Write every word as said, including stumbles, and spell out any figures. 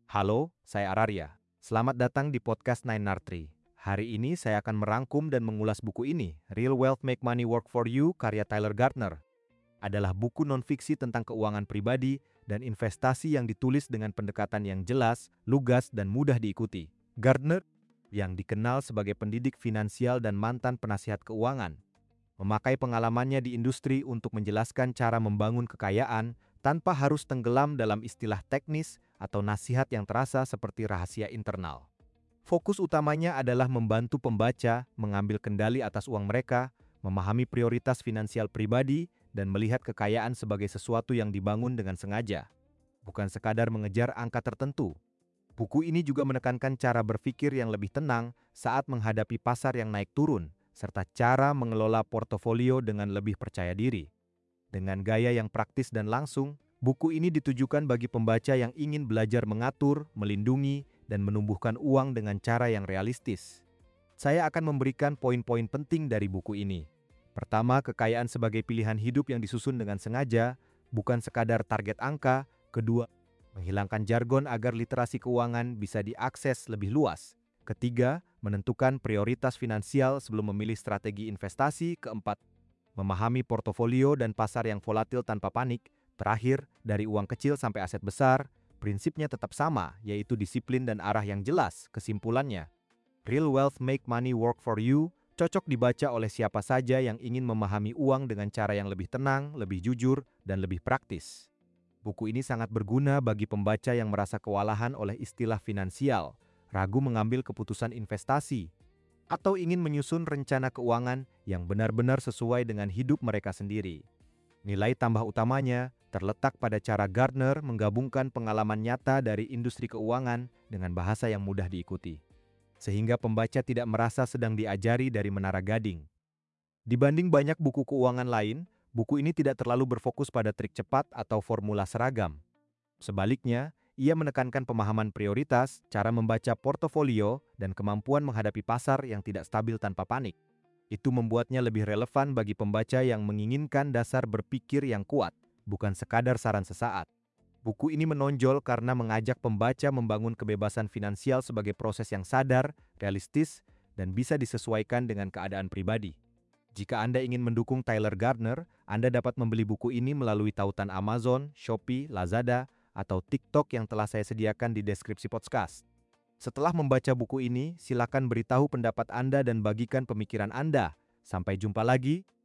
Halo, saya Araria. Selamat datang di podcast Nine Nartri. Hari ini saya akan merangkum dan mengulas buku ini, Real Wealth Make Money Work For You, karya Tyler Gardner. Adalah buku non-fiksi tentang keuangan pribadi dan investasi yang ditulis dengan pendekatan yang jelas, lugas, dan mudah diikuti. Gardner, yang dikenal sebagai pendidik finansial dan mantan penasihat keuangan, memakai pengalamannya di industri untuk menjelaskan cara membangun kekayaan tanpa harus tenggelam dalam istilah teknis atau nasihat yang terasa seperti rahasia internal. Fokus utamanya adalah membantu pembaca mengambil kendali atas uang mereka, memahami prioritas finansial pribadi, dan melihat kekayaan sebagai sesuatu yang dibangun dengan sengaja, bukan sekadar mengejar angka tertentu. Buku ini juga menekankan cara berpikir yang lebih tenang saat menghadapi pasar yang naik turun, serta cara mengelola portofolio dengan lebih percaya diri. Dengan gaya yang praktis dan langsung, buku ini ditujukan bagi pembaca yang ingin belajar mengatur, melindungi, dan menumbuhkan uang dengan cara yang realistis. Saya akan memberikan poin-poin penting dari buku ini. Pertama, kekayaan sebagai pilihan hidup yang disusun dengan sengaja, bukan sekadar target angka. Kedua, menghilangkan jargon agar literasi keuangan bisa diakses lebih luas. Ketiga, menentukan prioritas finansial sebelum memilih strategi investasi. Keempat, memahami portofolio dan pasar yang volatil tanpa panik. Terakhir, dari uang kecil sampai aset besar, prinsipnya tetap sama, yaitu disiplin dan arah yang jelas. Kesimpulannya, Real Wealth Make Money Work For You cocok dibaca oleh siapa saja yang ingin memahami uang dengan cara yang lebih tenang, lebih jujur, dan lebih praktis. Buku ini sangat berguna bagi pembaca yang merasa kewalahan oleh istilah finansial, ragu mengambil keputusan investasi, atau ingin menyusun rencana keuangan yang benar-benar sesuai dengan hidup mereka sendiri. Nilai tambah utamanya terletak pada cara Gardner menggabungkan pengalaman nyata dari industri keuangan dengan bahasa yang mudah diikuti, sehingga pembaca tidak merasa sedang diajari dari menara gading. Dibanding banyak buku keuangan lain, buku ini tidak terlalu berfokus pada trik cepat atau formula seragam. Sebaliknya, ia menekankan pemahaman prioritas, cara membaca portofolio, dan kemampuan menghadapi pasar yang tidak stabil tanpa panik. Itu membuatnya lebih relevan bagi pembaca yang menginginkan dasar berpikir yang kuat, bukan sekadar saran sesaat. Buku ini menonjol karena mengajak pembaca membangun kebebasan finansial sebagai proses yang sadar, realistis, dan bisa disesuaikan dengan keadaan pribadi. Jika Anda ingin mendukung Tyler Gardner, Anda dapat membeli buku ini melalui tautan Amazon, Shopee, Lazada, atau TikTok yang telah saya sediakan di deskripsi podcast. Setelah membaca buku ini, silakan beritahu pendapat Anda dan bagikan pemikiran Anda. Sampai jumpa lagi.